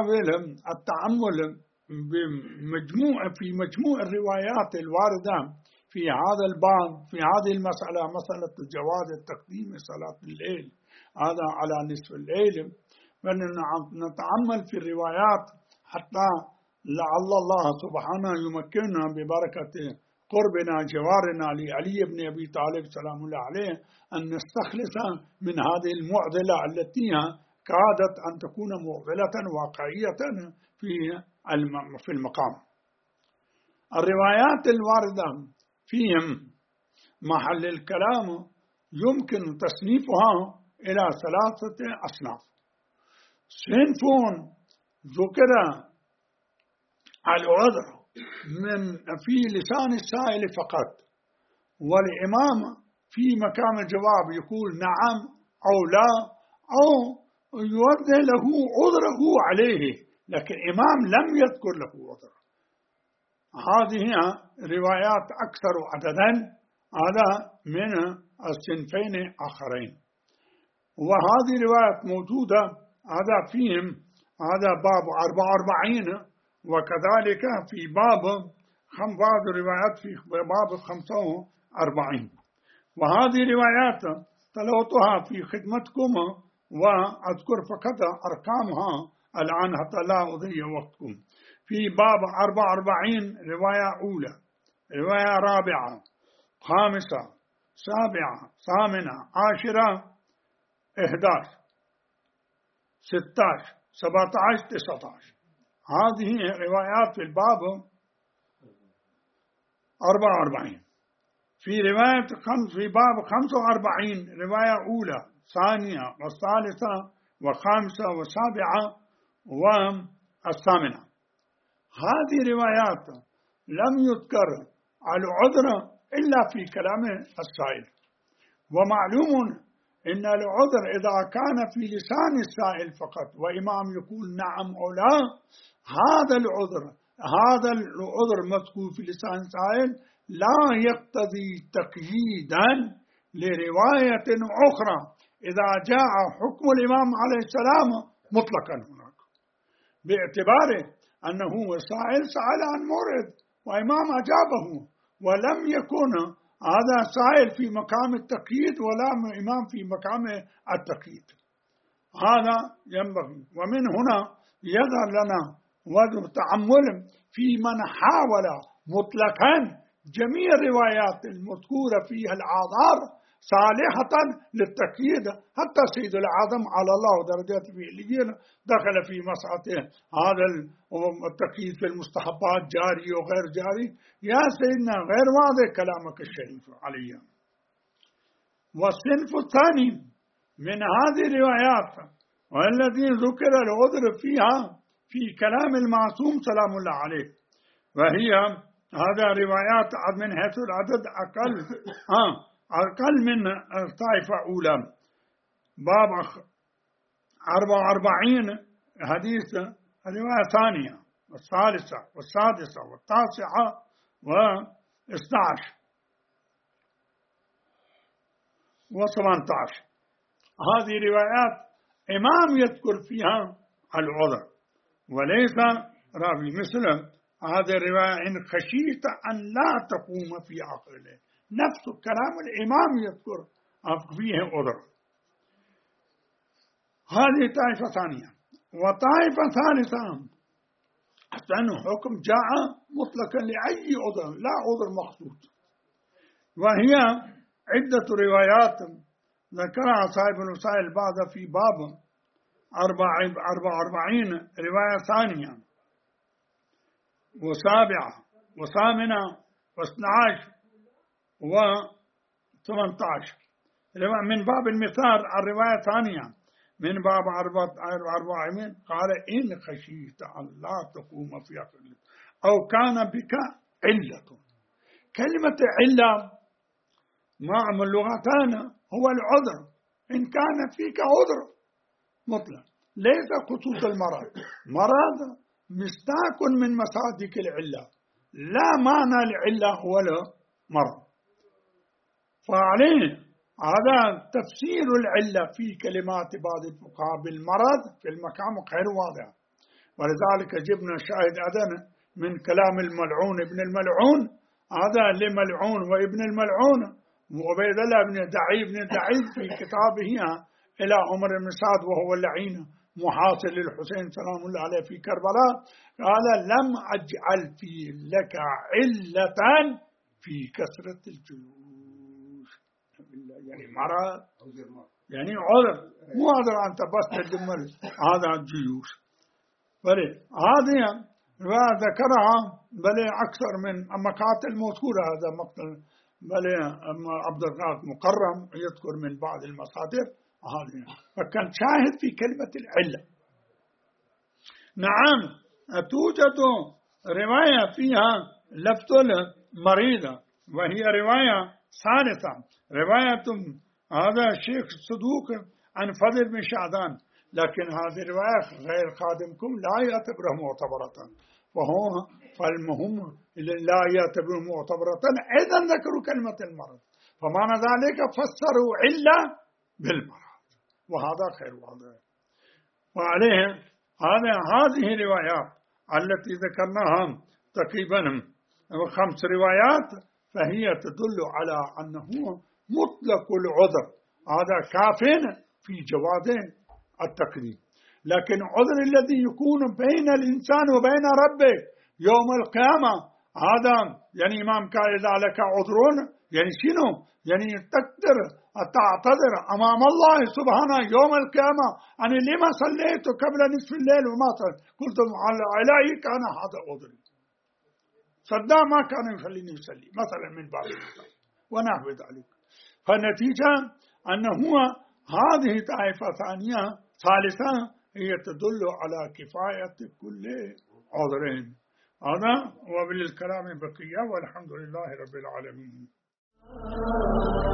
نحاول التأمل في مجموع الروايات الواردة في هذا الباب، في هذه المسألة، مسألة جواز التقديم صلاة الليل هذا على نصف الليل، ونتأمل في الروايات حتى لعل الله سبحانه يمكننا ببركة قربنا جوارنا لعلي بن أبي طالب سلام الله عليه أن نستخلص من هذه المعضلة التي كادت أن تكون معضلة واقعية في المقام. الروايات الواردة فيهم محل الكلام يمكن تصنيفها إلى 3 أصناف. صنف ذكر العذر في لسان السائل فقط، والإمام في مكان الجواب يقول نعم أو لا، أو يوضح له عذره عليه، لكن الإمام لم يذكر له عذر. هذه روايات أكثر عددا، هذا من الصنفين الآخرين. وهذه روايات موجودة، هذا فيهم، هذا باب 44، وكذلك في باب بعض الروايات في باب 45. وهذه روايات تلوتها في خدمتكم، وأذكر فقط أرقامها الآن حتى لا أضيع وقتكم. في باب 44 رواية أولى، رواية رابعة، خامسة، سابعة، ثامنة، عاشرة، 11، 16، 17، 19. هذه روايات في الباب 44. في رواية في باب 45 رواية أولى، ثانية، والثالثة، والخامسة، والسابعة، والثامنة. هذه روايات لم يذكر العذر إلا في كلام السائل. ومعلوم إن العذر إذا كان في لسان السائل فقط وإمام يقول نعم أو لا، هذا العذر مذكور في لسان السائل لا يقتضي تقييدا لرواية أخرى إذا جاء حكم الإمام عليه السلام مطلقا هناك، باعتباره أنه السائل سأل عن مورد وإمام أجابه، ولم يكن هذا سائل في مقام التقييد ولا إمام في مقام التقييد. هذا ينبغي. ومن هنا يظهر لنا وجه تأمل في من حاول مطلقا جميع الروايات المذكورة فيها الآثار صالحة للتقييد، حتى سيد العظم على الله درجات في عليين دخل في مسألة هذا التقييد في المستحبات جاري وغير جاري. يا سيدنا غير واضح كلامك الشريف عليا. والصنف الثاني من هذه الروايات والذي ذكر العذر فيها في كلام المعصوم سلام الله عليه، وهي هذا روايات من حيث العدد أقل من طائفة أولى. باب 44 حديث رواية ثانية، والثالثة، والسادسة، والتاسعة، و12 و18. هذه روايات إمام يذكر فيها العذر وليس راوي. مثل هذه الرواية إن خشيت أن لا تقوم في عقله، نفس كلام الإمام يذكر فيه عذر. هذه طائفة ثانية. وطائفة ثالثة أن حكم جاء مطلقا لأي عذر، لا عذر مخصوص، وهي عدة روايات ذكرها صاحب الوسائل بعد في باب 44 رواية ثانية، وسابعة، وثامنة، و12، و18. من باب المثال الرواية الثانية من باب 44 قال إن خشيت أن لا تقوم في عقلك أو كان بك علة. كلمة علة مع اللغتان هو العذر، إن كان فيك عذر مطلق، ليس خصوص المرض. مرض مصداق من مصادق العلة، لا معنى العلة هو المرض. فعليه هذا تفسير العلة في كلمات بعض الفقهاء بالمرض في المقام غير واضح، ولذلك جبنا شاهد أدنى من كلام الملعون ابن الملعون، هذا لملعون وابن الملعون وعبيد الله بن دعي بن دعي في كتابه إلى عمر بن سعد وهو اللعين محاصر للحسين سلام الله عليه في كربلاء، قال لم أجعل في لك علة في كثرة الجيوش، يعني مرض يعني عذر، مو عذر أنت بس تدمر هذا الجيوش. بل هذه ذكرها بل أكثر من مقاتل مذكورة، هذا مقتل بل عبد الغاث مكرم يذكر من بعض المصادر هذه، فكان شاهد في كلمة العلة. نعم توجد رواية فيها لفظ المريضة وهي رواية ثالثة، رواية هذا الشيخ الصدوق عن فضل بن شعبان، لكن هذه الرواية غير خادمكم لا يعتبره معتبرة، وهو فالمهم لا يعتبره معتبرة إذا ذكروا كلمة المرض، فمعنى ذلك فسروا علة بالمرض، وهذا خير واضح. وعليه هذه الروايات التي ذكرناها تقريبا 5 روايات فهي تدل على أنه مطلق العذر، هذا كاف في جواز التقديم، لكن عذر الذي يكون بين الإنسان وبين ربه يوم القيامة هذا يعني إمام قال إذا لك عذرون يعني شنو؟ يعني تقدر تعتذر أمام الله سبحانه يوم القيامة أنا لما صليت قبل نصف الليل وما قلت علي كان هذا عذري، صدام ما كان يخليني يصلي مثلا من باب المثال ونحو ذلك. فالنتيجة أنه هذه طائفة ثانية ثالثة هي تدل على كفاية كل عذرين. هذا وبالكلام بقية والحمد لله رب العالمين.